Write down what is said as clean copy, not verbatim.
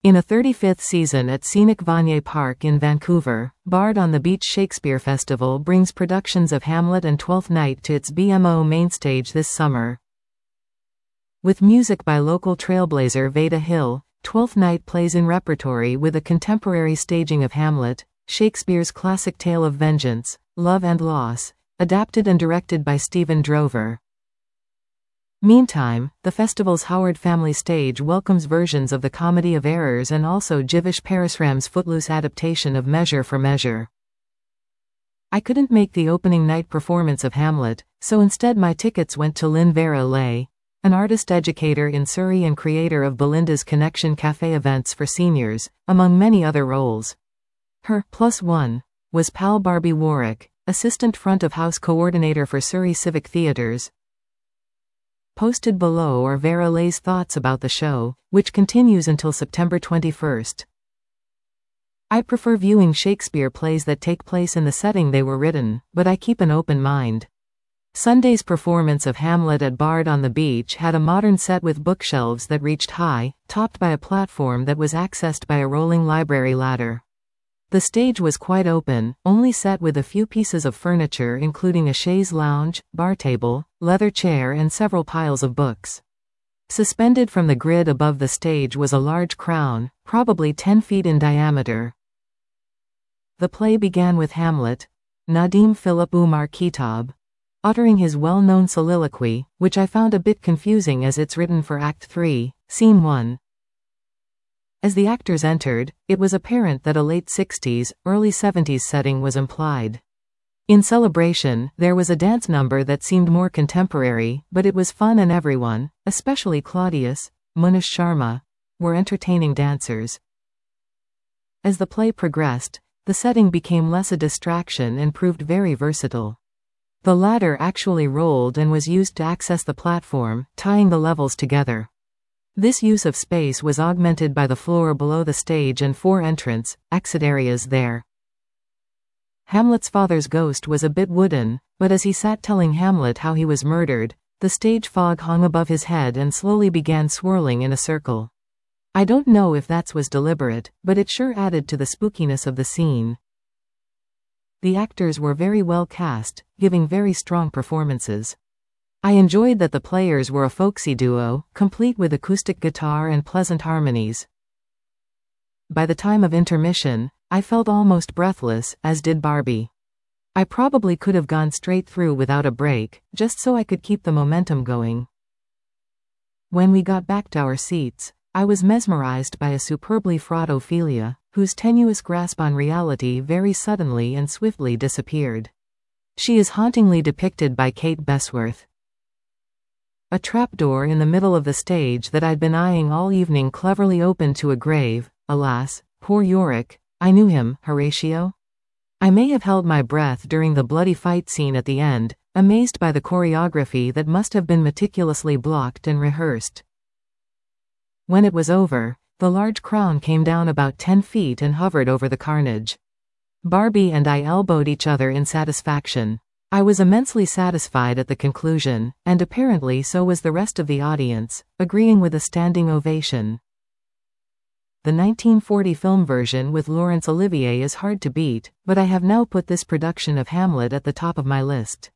In a 35th season at Scenic Vanier Park in Vancouver, Bard on the Beach Shakespeare Festival brings productions of Hamlet and Twelfth Night to its BMO mainstage this summer. With music by local trailblazer Veda Hill, Twelfth Night plays in repertory with a contemporary staging of Hamlet, Shakespeare's classic tale of vengeance, love and loss, adapted and directed by Stephen Drover. Meantime, the festival's Howard Family Stage welcomes versions of the Comedy of Errors and also Jivish Parasram's Footloose adaptation of Measure for Measure. I couldn't make the opening night performance of Hamlet, so instead my tickets went to Lynn Vera Lay, an artist-educator in Surrey and creator of Belinda's Connection Café events for seniors, among many other roles. Her +1 was pal Barbie Warwick, assistant front-of-house coordinator for Surrey Civic Theatres. Posted below are Vera Lay's thoughts about the show, which continues until September 21st. I prefer viewing Shakespeare plays that take place in the setting they were written, but I keep an open mind. Sunday's performance of Hamlet at Bard on the Beach had a modern set with bookshelves that reached high, topped by a platform that was accessed by a rolling library ladder. The stage was quite open, only set with a few pieces of furniture including a chaise lounge, bar table, leather chair and several piles of books. Suspended from the grid above the stage was a large crown, probably 10 feet in diameter. The play began with Hamlet, Nadim Philip Umar Kitab, uttering his well-known soliloquy, which I found a bit confusing as it's written for Act 3, Scene 1. As the actors entered, it was apparent that a late 60s, early 70s setting was implied. In celebration, there was a dance number that seemed more contemporary, but it was fun and everyone, especially Claudius, Munish Sharma, were entertaining dancers. As the play progressed, the setting became less a distraction and proved very versatile. The ladder actually rolled and was used to access the platform, tying the levels together. This use of space was augmented by the floor below the stage and 4 exit areas there. Hamlet's father's ghost was a bit wooden, but as he sat telling Hamlet how he was murdered, the stage fog hung above his head and slowly began swirling in a circle. I don't know if that was deliberate, but it sure added to the spookiness of the scene. The actors were very well cast, giving very strong performances. I enjoyed that the players were a folksy duo, complete with acoustic guitar and pleasant harmonies. By the time of intermission, I felt almost breathless, as did Barbie. I probably could have gone straight through without a break, just so I could keep the momentum going. When we got back to our seats, I was mesmerized by a superbly fraught Ophelia, whose tenuous grasp on reality very suddenly and swiftly disappeared. She is hauntingly depicted by Kate Besworth. A trapdoor in the middle of the stage that I'd been eyeing all evening cleverly opened to a grave. Alas, poor Yorick, I knew him, Horatio. I may have held my breath during the bloody fight scene at the end, amazed by the choreography that must have been meticulously blocked and rehearsed. When it was over, the large crown came down about 10 feet and hovered over the carnage. Barbie and I elbowed each other in satisfaction. I was immensely satisfied at the conclusion, and apparently so was the rest of the audience, agreeing with a standing ovation. The 1940 film version with Laurence Olivier is hard to beat, but I have now put this production of Hamlet at the top of my list.